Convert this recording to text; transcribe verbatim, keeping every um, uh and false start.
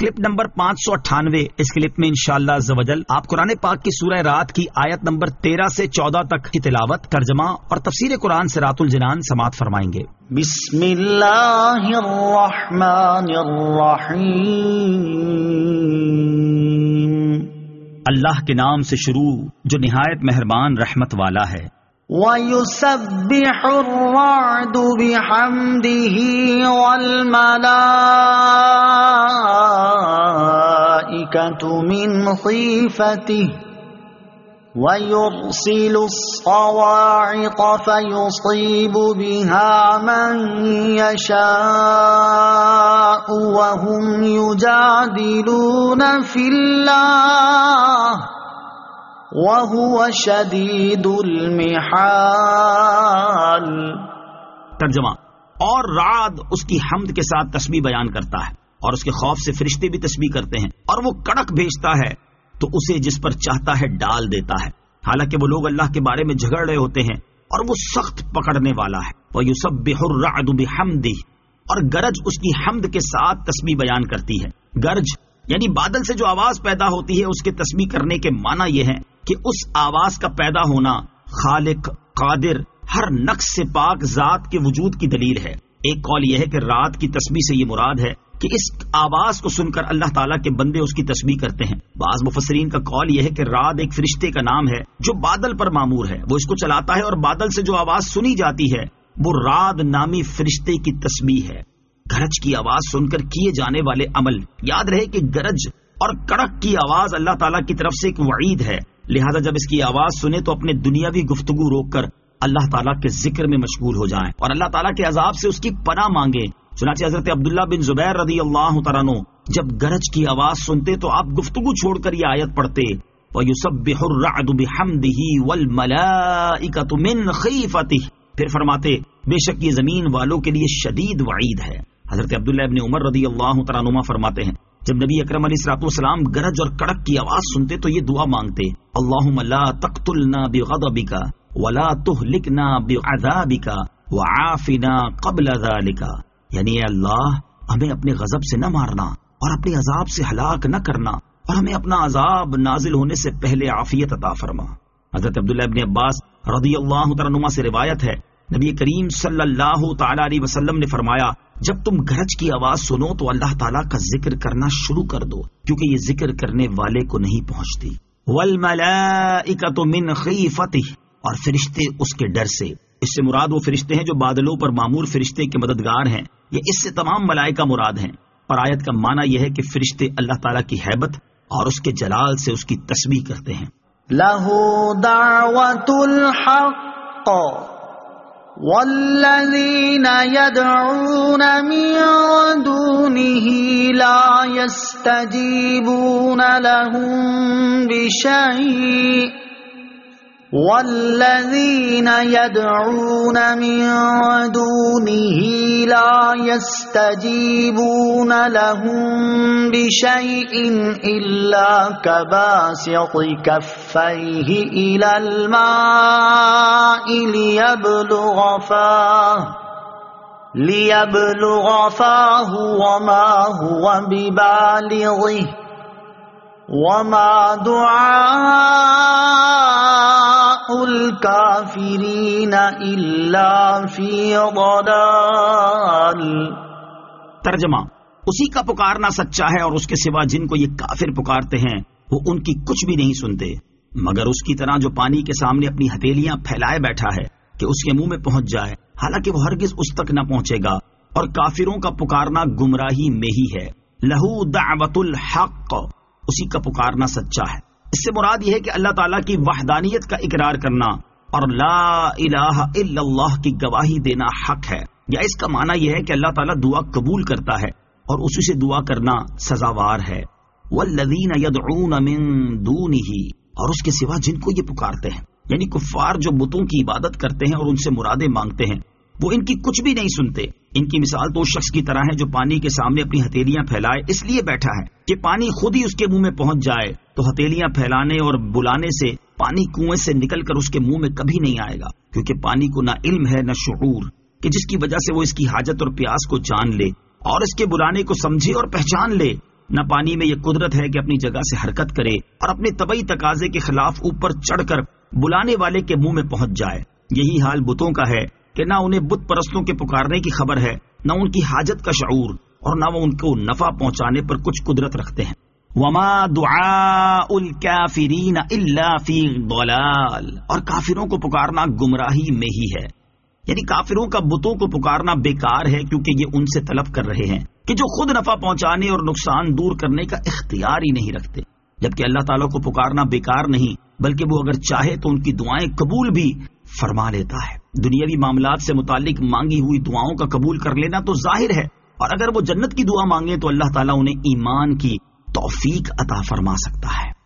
Clip number پانچ سو اٹھانوے. اس clip میں انشاءاللہ عز و جل آپ قرآن پاک کی سورہ رات کی آیت نمبر تیرہ سے چودہ تک کی تلاوت، ترجمہ اور تفسیر قرآن سے رات الجنان سماعت فرمائیں گے. بسم اللہ الرحمن الرحیم. اللہ کے نام سے شروع جو نہایت مہربان رحمت والا ہے. وَيُسَبِّحُ الرَّعْدُ بِحَمْدِهِ وَالْمَلَائِكَةُ مِنْ خِيفَتِهِ وَيُرْسِلُ الصَّوَاعِقَ فَيُصِيبُ بِهَا مَنْ يَشَاءُ وَهُمْ يُجَادِلُونَ فِي اللَّهِ وَهُوَ شَدِيدُ الْمِحَالِ. ترجمہ: اور رعد اس کی حمد کے ساتھ تسبیح بیان کرتا ہے، اور اس کے خوف سے فرشتے بھی تسبیح کرتے ہیں، اور وہ کڑک بھیجتا ہے تو اسے جس پر چاہتا ہے ڈال دیتا ہے. حالانکہ وہ لوگ اللہ کے بارے میں جھگڑ رہے ہوتے ہیں اور وہ سخت پکڑنے والا ہے. وَيُسَبِّحُ الرَّعْدُ بِحَمْدِهِ، اور گرج اس کی حمد کے ساتھ تسبیح بیان کرتی ہے. گرج یعنی بادل سے جو آواز پیدا ہوتی ہے، اس کے تسبیح کرنے کے معنی یہ ہے کہ اس آواز کا پیدا ہونا خالق، قادر، ہر نقص سے پاک ذات کے وجود کی دلیل ہے. ایک قول یہ ہے کہ رات کی تسبیح سے یہ مراد ہے کہ اس آواز کو سن کر اللہ تعالیٰ کے بندے اس کی تسبیح کرتے ہیں. بعض مفسرین کا قول یہ ہے کہ رات ایک فرشتے کا نام ہے جو بادل پر مامور ہے، وہ اس کو چلاتا ہے، اور بادل سے جو آواز سنی جاتی ہے وہ رات نامی فرشتے کی تسبیح ہے. گرج کی آواز سن کر کیے جانے والے عمل، یاد رہے کہ گرج اور کڑک کی آواز اللہ تعالیٰ کی طرف سے ایک وعید ہے، لہذا جب اس کی آواز سنے تو اپنے دنیاوی گفتگو روک کر اللہ تعالیٰ کے ذکر میں مشغول ہو جائیں اور اللہ تعالیٰ کے عذاب سے اس کی پناہ مانگیں. چنانچہ حضرت عبداللہ بن زبیر رضی اللہ تعالیٰ عنہ جب گرج کی آواز سنتے تو آپ گفتگو چھوڑ کر یہ آیت پڑھتے، وَيُسَبِّحُ الرَّعْدُ بِحَمْدِهِ وَالْمَلَائِكَةُ مِنْ خِيفَتِهِ، پھر فرماتے بے شک یہ زمین والوں کے لیے شدید وعید ہے. حضرت عبداللہ ابن عمر رضی اللہ تعالیٰ عنہ فرماتے ہیں جب نبی اکرم علیہ الصلوۃ والسلام گرج اور کڑک کی آواز سنتے تو یہ دعا مانگتے، اللہم لا تقتلنا بغضبک ولا تہلکنا بعذابک وعافنا قبل ذلک، یعنی اے اللہ ہمیں اپنے غضب سے نہ مارنا اور اپنے عذاب سے ہلاک نہ کرنا، اور ہمیں اپنا عذاب نازل ہونے سے پہلے عافیت عطا فرما. حضرت عبداللہ ابن عباس رضی اللہ تعالیٰ عنہ سے روایت ہے نبی کریم صلی اللہ تعالی علیہ وسلم نے فرمایا جب تم گرج کی آواز سنو تو اللہ تعالیٰ کا ذکر کرنا شروع کر دو، کیونکہ یہ ذکر کرنے والے کو نہیں پہنچتی. والملائکۃ من خیفتہ، اور فرشتے اس کے ڈر سے. اس سے مراد وہ فرشتے ہیں جو بادلوں پر معمور فرشتے کے مددگار ہیں، یہ اس سے تمام ملائکہ مراد ہیں. اور آیت کا معنی یہ ہے کہ فرشتے اللہ تعالیٰ کی ہیبت اور اس کے جلال سے اس کی تسبیح کرتے ہیں. لہ دعوت الحق والذین یدعون من دونه لا یستجیبون لهم بشیء والذین یدعون من دونه لا یستجیبون لهم بشیء الا کباسط کفیہ الی الماء لیبلغ فاہ لیبلغ فاہ وما هو ببالغہ وما دعاء الکافرین الا فی ضلال. ترجمہ: اسی کا پکارنا سچا ہے اور اس کے سوا جن کو یہ کافر پکارتے ہیں وہ ان کی کچھ بھی نہیں سنتے مگر اس کی طرح جو پانی کے سامنے اپنی ہتھیلیاں پھیلائے بیٹھا ہے کہ اس کے منہ میں پہنچ جائے، حالانکہ وہ ہرگز اس تک نہ پہنچے گا. اور کافروں کا پکارنا گمراہی میں ہی ہے. لہو دعوت الحق، اسی کا پکارنا سچا ہے. اس سے مراد یہ ہے کہ اللہ تعالیٰ کی وحدانیت کا اقرار کرنا اور لا الہ الا اللہ کی گواہی دینا حق ہے. یا اس کا معنی یہ ہے کہ اللہ تعالیٰ دعا قبول کرتا ہے اور اسی سے دعا کرنا سزاوار ہے. والذین یدعون من دونہ، اور اس کے سوا جن کو یہ پکارتے ہیں، یعنی کفار جو بتوں کی عبادت کرتے ہیں اور ان سے مرادیں مانگتے ہیں، وہ ان کی کچھ بھی نہیں سنتے. ان کی مثال تو اس شخص کی طرح ہے جو پانی کے سامنے اپنی ہتھیلیاں پھیلائے اس لیے بیٹھا ہے کہ پانی خود ہی اس کے منہ میں پہنچ جائے، تو ہتھیلیاں پھیلانے اور بلانے سے پانی کنویں سے نکل کر اس کے منہ میں کبھی نہیں آئے گا، کیونکہ پانی کو نہ علم ہے نہ شعور کہ جس کی وجہ سے وہ اس کی حاجت اور پیاس کو جان لے اور اس کے بلانے کو سمجھے اور پہچان لے. نہ پانی میں یہ قدرت ہے کہ اپنی جگہ سے حرکت کرے اور اپنے طبعی تقاضے کے خلاف اوپر چڑھ کر بلانے والے کے منہ میں پہنچ جائے۔ یہی حال بتوں کا ہے کہ نہ انہیں بت پرستوں کے پکارنے کی خبر ہے، نہ ان کی حاجت کا شعور، اور نہ وہ ان کو نفع پہنچانے پر کچھ قدرت رکھتے ہیں۔ وما دعاء الکافرین الا فی ضلال، اور کافروں کو پکارنا گمراہی میں ہی ہے، یعنی کافروں کا بتوں کو پکارنا بیکار ہے، کیونکہ یہ ان سے طلب کر رہے ہیں کہ جو خود نفع پہنچانے اور نقصان دور کرنے کا اختیار ہی نہیں رکھتے، جبکہ اللہ تعالیٰ کو پکارنا بیکار نہیں بلکہ وہ اگر چاہے تو ان کی دعائیں قبول بھی فرما لیتا ہے۔ دنیاوی معاملات سے متعلق مانگی ہوئی دعاؤں کا قبول کر لینا تو ظاہر ہے، اور اگر وہ جنت کی دعا مانگے تو اللہ تعالیٰ انہیں ایمان کی توفیق عطا فرما سکتا ہے۔